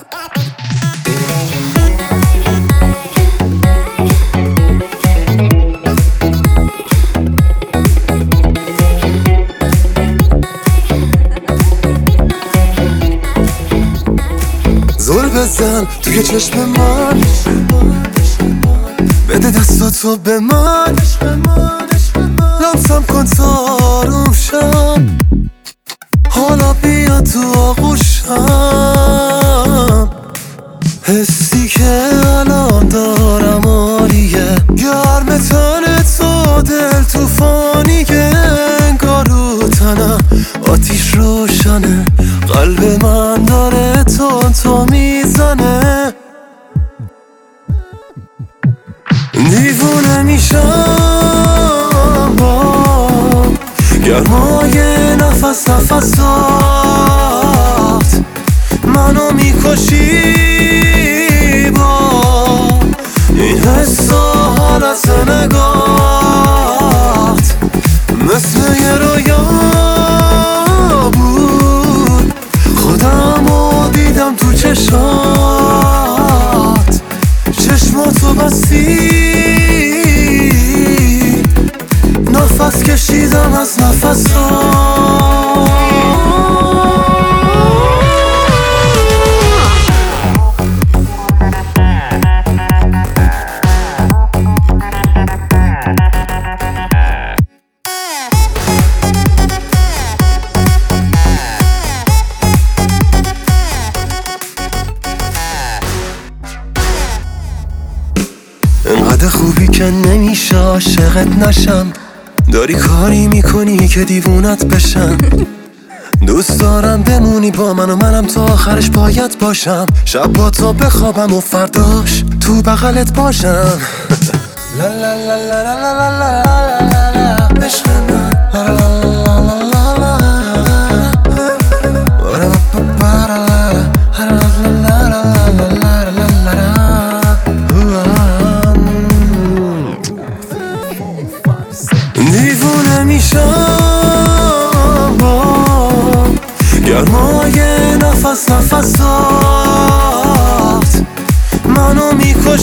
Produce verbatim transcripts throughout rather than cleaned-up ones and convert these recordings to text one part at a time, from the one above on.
زور بزن توی چشم من، بده دستاتو به من، لمسم کن تا آروم شم، حالا بیا تو آغوشم. حسی که الان دارم عالیه، گرم تن تو دل توفانیه، انگار رو تنم آتیش روشنه، قلب من داره تون تو میزنه. دیوونه میشم با گرمای نفس نفسات، منو میکشی با این حس و حالت نگات، مثل یه رویا بود خودمو دیدم تو چشات، چشماتو بستی نفس کشیدم از نفسات. انقدر خوبی که نمیشه عاشقت نشم، داری کاری میکنی که دیوونت بشم. دوست دارم بمونی با من و منم تا آخرش باید باشم، شب با تو بخوابم و فرداش تو بغلت باشم. لا لا لا لا لا لا لا لا عشق من، لا لا لا لا لا دیوونه میشم با گرمای نفس نفسات، منو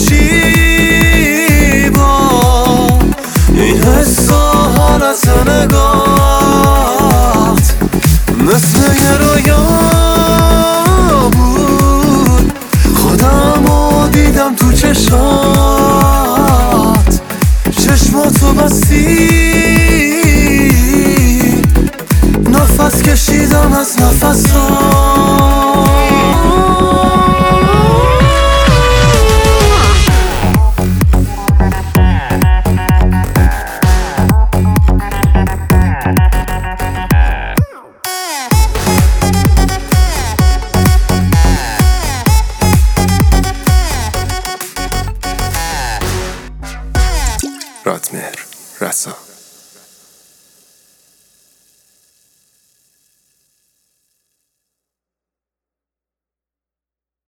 میکشی با این حس و حالت نگات، مثل یه رویا بود خودمو دیدم تو چشات، چشماتو بستی نفس کشیدم از نفسات. رادمهر رسا.